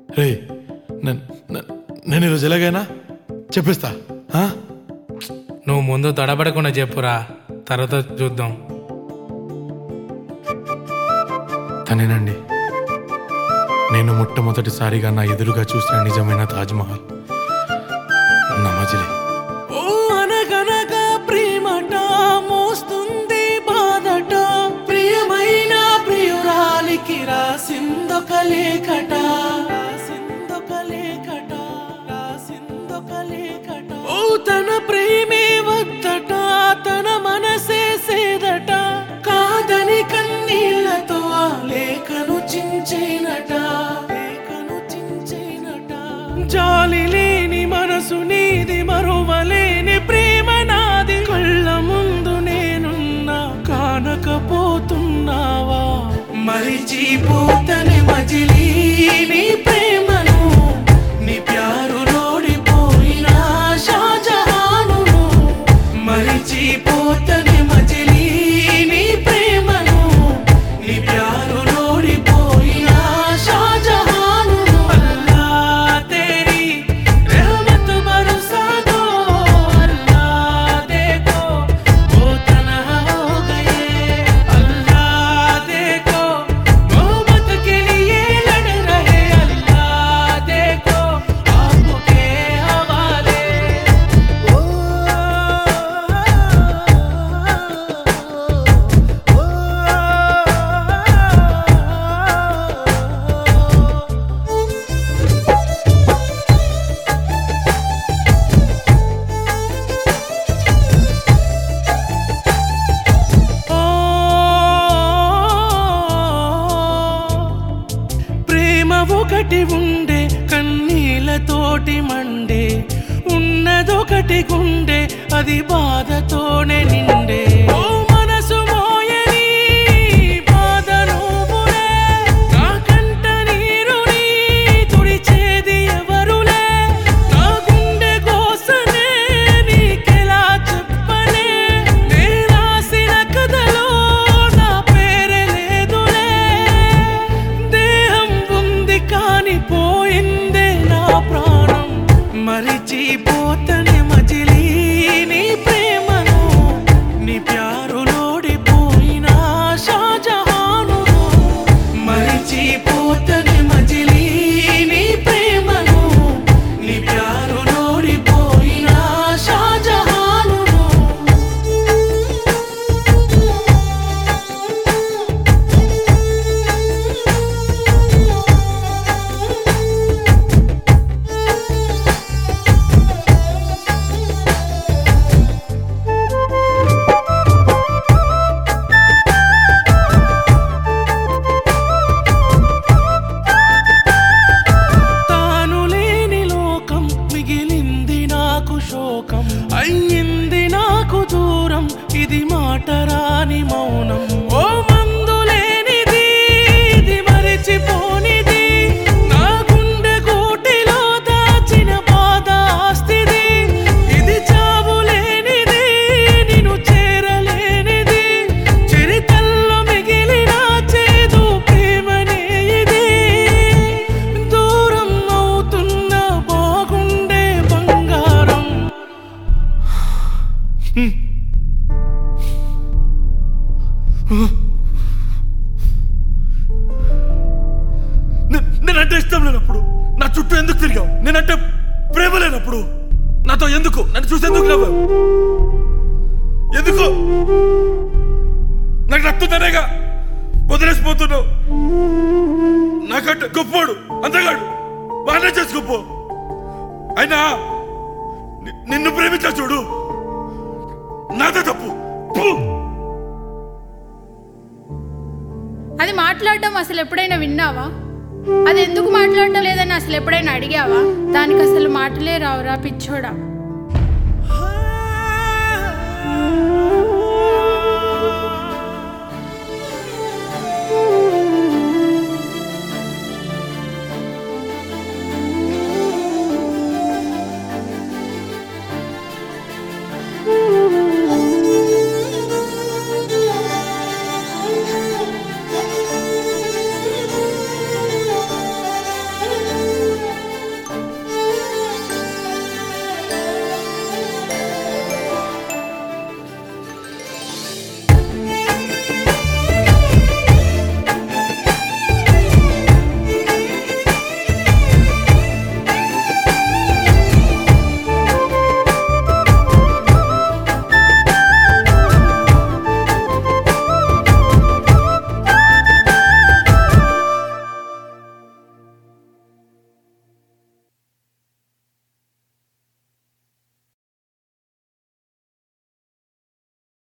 రే నేను ఈరోజు ఎలాగైనా చెప్పిస్తా. నువ్వు ముందు తడబడకుండా చెప్పురా, తర్వాత చూద్దాం. తనేనండి, నేను మొట్టమొదటిసారిగా నా ఎదురుగా చూసిన నిజమైన తాజ్మహల్, నా మజిలీ. ఓ అనగనగా ప్రేమట మోస్తుంది బాధట, ప్రియమైన ప్రియురాలికి రాసిందొక లేఖట, రాసిందొక లేఖట, రాసిందొక లేఖట. ఓ తన ప్రేమే వద్దట, తన మనసే సేదట, కాదని కన్నీళ్లతో ఆ లేఖను చించేనట, లేఖను చించేనట. జాలి లేని మనసు నీది, మరువలేని ప్రేమ నాది, కళ్ళ ముందు నేనున్నా కానకపోతున్నావా? మరిచిపోతనే మజిలీ నీ ప్రేమను, నీ ప్యారు లోడిపోయినా షాజహాను. మరిచిపోతనే మజిలీ నీ ప్రేమను, నీ ప్యారు లోడిపోయినా షాజహాను. అల్లా తేరీ रहमत बरसा दो, अल्लाह देखो वो तन्हा हो गए, अल्लाह देखो मोहब्बत के लिए लड़ रहे, अल्लाह देखो आपके हवाले. ప్రేమ ఒకటి ఉండే కన్నీళ్ళతోటి మండే, ఉన్నదొకటి గుండె అది బాధతోనే నిండే. ఓ మనసు మోయని బాధ నువ్వులే, నా కంట నీరుని తుడిచేది ఎవరులే, నా గుండె కోసనే నీకెలా చెప్పనే, నే రాసిన కథలో నా పేరే లేదులే. దేహం ఉంది కాని పోయిందే నా ప్రాణం, మరిచిపోతనే మజిలీ నీ ప్రేమను, నీ ప్యారు లోడిపోయినా షాజహాను. మరిచిపోతనే మజిలీ నీ ప్రేమను, నీ ప్యారు లోడిపోయినా షాజహాను. తాను లేని లోకం మిగిలింది నాకు శోకం, అయ్యింది నాకు దూరం ఇది మాట రాని మౌనం. ఓ మందు లేనిది ఇది మరిచిపోనిది, నా గుండె గూటిలో దాచిన బాధ ఆస్తిది, ఇది చావు లేనిది నిన్ను చేరలేనిది, చరితల్లో మిగిలిన చేదు ప్రేమనే ఇది. దూరం అవుతున్న బాగుండే బంగారం, నేనంటే ఇష్టం లేనప్పుడు నా చుట్టూ ఎందుకు తిరిగావు? నేనంటే ప్రేమ లేనప్పుడు నాతో ఎందుకు, నన్ను చూసి ఎందుకు లేవు? ఎందుకు నాకు నచ్చుతానేగా వదిలేసిపోతున్నావు? నాకంటే గొప్పోడు అంతేగాడు, బాగానే చేసుకోపో. అయినా నిన్ను ప్రేమించా చూడు, నాదే తప్పు. అది మాట్లాడడం అసలు ఎప్పుడైనా విన్నావా? అది ఎందుకు మాట్లాడటం లేదని అసలు ఎప్పుడైనా అడిగావా? దానికి అసలు మాటలే రావురా పిచ్చోడా.